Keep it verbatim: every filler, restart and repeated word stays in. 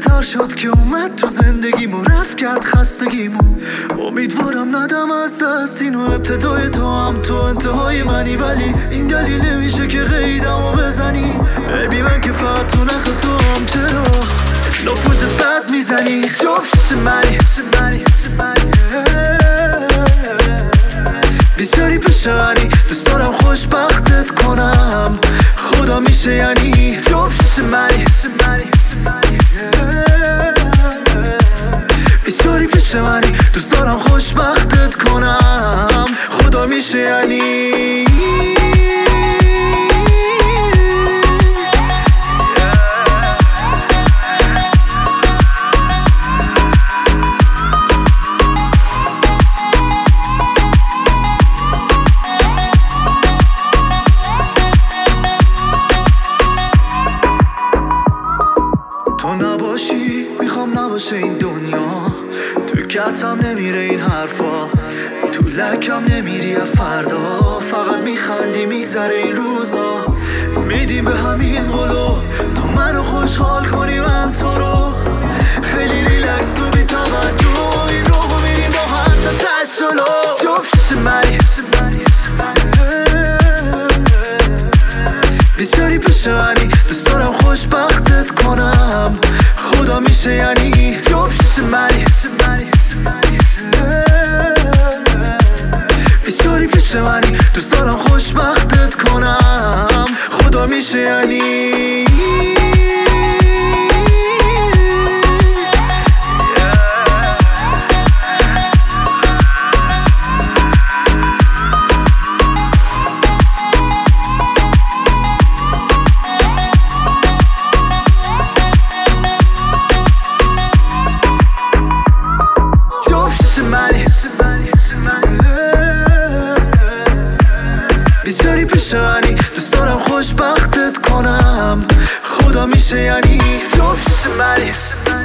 بهتر شد که اومد تو زندگیمو، رفت کرد خستگیمو. امیدوارم ندم از دست اینو، ابتدای تو هم تو انتهای منی، ولی این دلیل نمیشه که قیدمو بزنی. ببی من که فقط تو نخ تو هم، چرا نفوذ بد میزنی؟ جفت منی بیزاری پشانی، دوست دارم خوشبختت کنم، خدا میشه یعنی جفت منی بیزاری پیش منی، دوست دارم خوشبختت کنم، خدا میشه یعنی. تو نباشی میخوام نباشه این دنیا، تو کتم نمیره این حرفا، تو لکم نمیری فردا، فقط میخندی میگذره این روزا. میدیم به همین قلو تو منو خوشحال کنی، من تو رو خیلی ریلکس و بی توجه، این رو میریم با هم تا تش جلو. جفت منی بیزاری پیش منی، دوست دارم خوشبختت کنم، خدا میشه یعنی جفت منی بیزاری پیش منی، دوست دارم خوشبختت کنم، خدا میشه یعنی. بیزاری پیش منی، دوست دارم خوشبختت کنم، خدا میشه یعنی جفت منی